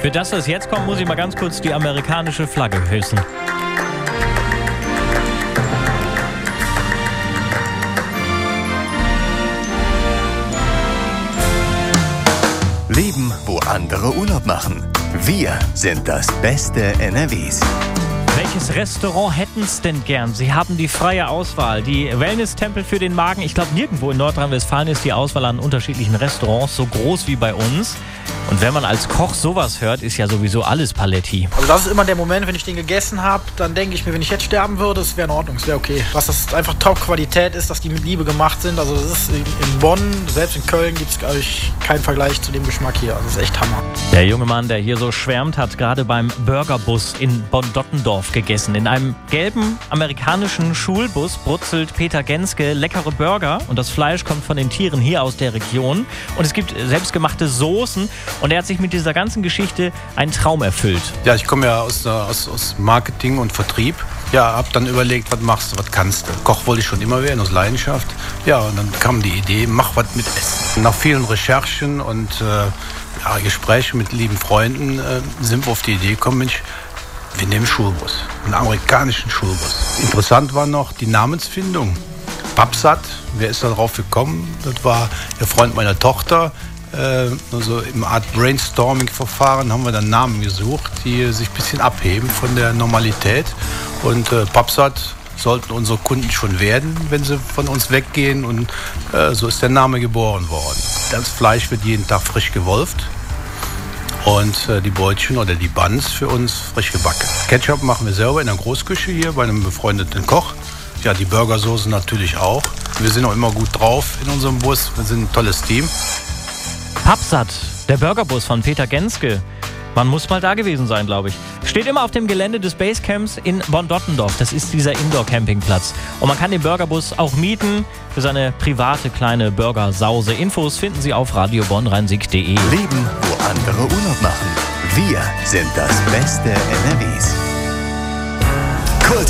Für das, was jetzt kommt, muss ich mal ganz kurz die amerikanische Flagge hissen. Leben, wo andere Urlaub machen. Wir sind das beste NRWs. Welches Restaurant hätten es denn gern? Sie haben die freie Auswahl. Die Wellness-Tempel für den Magen. Ich glaube, nirgendwo in Nordrhein-Westfalen ist die Auswahl an unterschiedlichen Restaurants so groß wie bei uns. Und wenn man als Koch sowas hört, ist ja sowieso alles Paletti. Also das ist immer der Moment, wenn ich den gegessen habe, dann denke ich mir, wenn ich jetzt sterben würde, es wäre in Ordnung, es wäre okay. Was das einfach Top-Qualität ist, dass die mit Liebe gemacht sind. Also das ist in Bonn, selbst in Köln gibt es, glaube ich, keinen Vergleich zu dem Geschmack hier. Also das ist echt Hammer. Der junge Mann, der hier so schwärmt, hat gerade beim Burgerbus in Bonn-Dottendorf gegessen. In einem gelben amerikanischen Schulbus brutzelt Peter Genske leckere Burger und das Fleisch kommt von den Tieren hier aus der Region. Und es gibt selbstgemachte Soßen und er hat sich mit dieser ganzen Geschichte einen Traum erfüllt. Ja, ich komme ja aus Marketing und Vertrieb. Ja, hab dann überlegt, was machst du, was kannst du. Koch wollte ich schon immer werden, aus Leidenschaft. Ja, und dann kam die Idee, mach was mit Essen. Nach vielen Recherchen und Gesprächen mit lieben Freunden sind wir auf die Idee gekommen, Mensch, wir nehmen Schulbus, einen amerikanischen Schulbus. Interessant war noch die Namensfindung. Papsat, wer ist da drauf gekommen? Das war der Freund meiner Tochter. Also im Art Brainstorming-Verfahren haben wir dann Namen gesucht, die sich ein bisschen abheben von der Normalität. Und Papsat sollten unsere Kunden schon werden, wenn sie von uns weggehen. Und so ist der Name geboren worden. Das Fleisch wird jeden Tag frisch gewolft. Und die Brötchen oder die Buns für uns frisch gebacken. Ketchup machen wir selber in der Großküche hier bei einem befreundeten Koch. Ja, die Burgersoße natürlich auch. Wir sind auch immer gut drauf in unserem Bus. Wir sind ein tolles Team. Papsat, der Burgerbus von Peter Genske. Man muss mal da gewesen sein, glaube ich. Steht immer auf dem Gelände des Basecamps in Bonn-Dottendorf. Das ist dieser Indoor-Campingplatz. Und man kann den Burgerbus auch mieten für seine private kleine Burgersause. Infos finden Sie auf radiobonnrhein-sieg.de. Leben, wo andere Urlaub machen. Wir sind das beste NRWs.